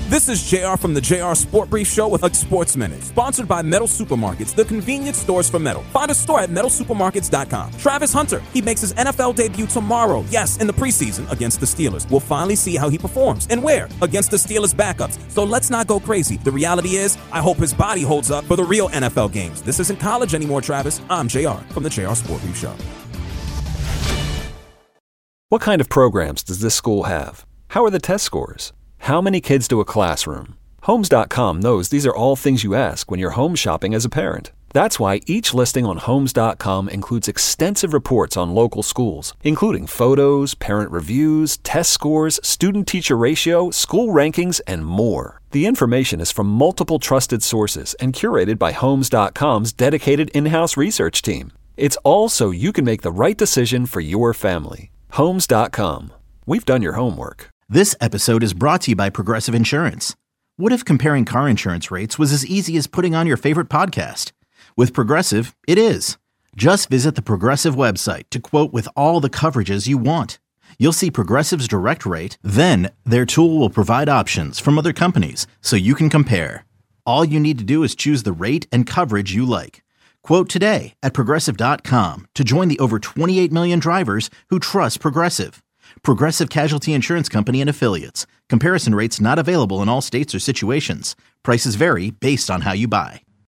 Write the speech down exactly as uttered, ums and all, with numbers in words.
This is J R from the J R Sport Brief Show with a Sports Minute, sponsored by Metal Supermarkets, the convenience stores for metal. Find a store at metal supermarkets dot com. Travis Hunter, he makes his N F L debut tomorrow. Yes, in the preseason against the Steelers. We'll finally see how he performs and where against the Steelers backups. So let's not go crazy. The reality is, I hope his body holds up for the real N F L games. This isn't college anymore, Travis. I'm J R from the J R Sport Brief Show. What kind of programs does this school have? How are the test scores? How many kids do a classroom? Homes dot com knows these are all things you ask when you're home shopping as a parent. That's why each listing on Homes dot com includes extensive reports on local schools, including photos, parent reviews, test scores, student-teacher ratio, school rankings, and more. The information is from multiple trusted sources and curated by Homes dot com's dedicated in-house research team. It's all so you can make the right decision for your family. Homes dot com. We've done your homework. This episode is brought to you by Progressive Insurance. What if comparing car insurance rates was as easy as putting on your favorite podcast? With Progressive, it is. Just visit the Progressive website to quote with all the coverages you want. You'll see Progressive's direct rate, then their tool will provide options from other companies so you can compare. All you need to do is choose the rate and coverage you like. Quote today at progressive dot com to join the over twenty-eight million drivers who trust Progressive. Progressive Casualty Insurance Company and Affiliates. Comparison rates not available in all states or situations. Prices vary based on how you buy.